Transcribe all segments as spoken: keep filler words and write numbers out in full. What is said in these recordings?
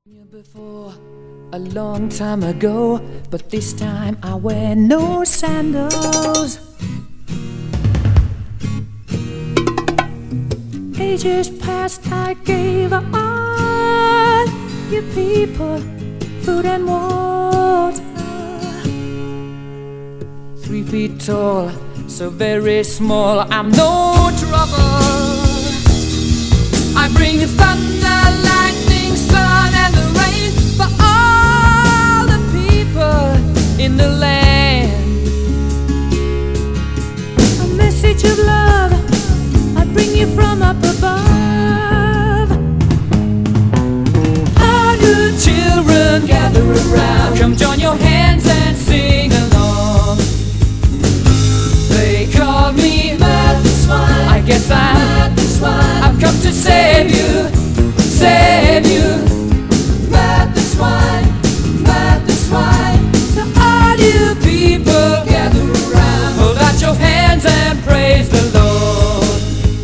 You before a long time ago, but this time I wear no sandals. Ages past I gave all you people food and water. Three feet tall, so very small, I'm no trouble. I bring thunder, lightning, sun and the rain for all the people in the land. A message of love I bring you from up above. All you children gather around, come join your hands and sing along. They call me Mad the Swine, I guess I'm Mad the Swine. I've come to save you, save you. Mad the Swine, Mad the Swine. So all you people gather around, hold out your hands and praise the Lord.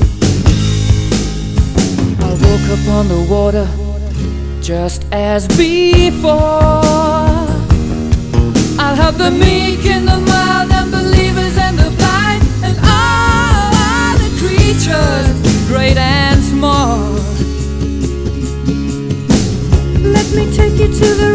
I woke up on the water just as before. I'll help the meek and the mild, unbelievers and the blind, and all the creatures, great and small. Let me take you to the